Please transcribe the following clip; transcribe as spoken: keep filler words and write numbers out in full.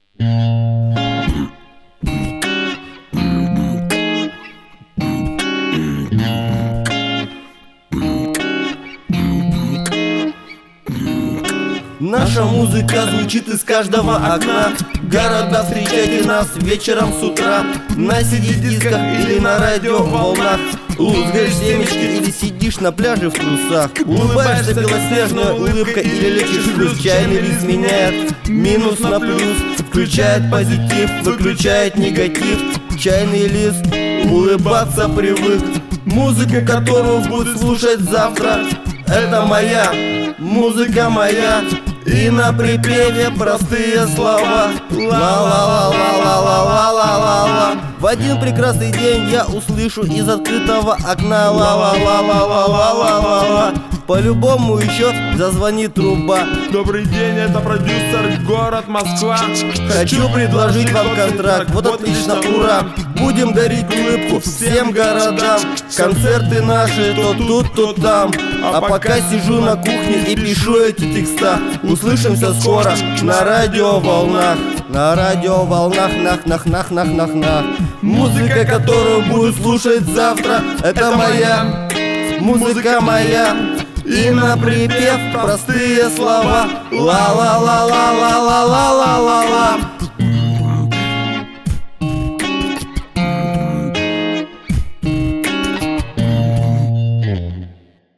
Наша музыка звучит из каждого окна. Города, встречайте нас вечером с утра. На си ди-дисках или на радиоволнах. Лузгаешь семечки или сидишь на пляже в трусах. Улыбаешься белоснежной улыбкой или лечишь плюс. Чайный лист меняет минус на плюс. Включает позитив, выключает негатив. Чайный лист улыбаться привык. Музыка, которую буду слушать завтра, это моя, музыка моя. И на припеве простые слова. Ла-ла-ла-ла-ла-ла-ла-ла-ла. В один прекрасный день я услышу из открытого окна ла-ла-ла-ла-ла-ла-ла-ла-ла. По-любому еще зазвонит труба. Добрый день, это продюсер, город Москва. Хочу предложить вам контракт, вот отлично, ура. Будем дарить улыбку всем городам. Концерты наши то тут, то там. А пока сижу на кухне и пишу эти текста. Услышимся скоро на радиоволнах. На радиоволнах, нах, нах, нах, нах, нах, нах. Музыка, которую буду слушать завтра, это моя, музыка моя. И на припев простые слова. Ла-ла-ла-ла.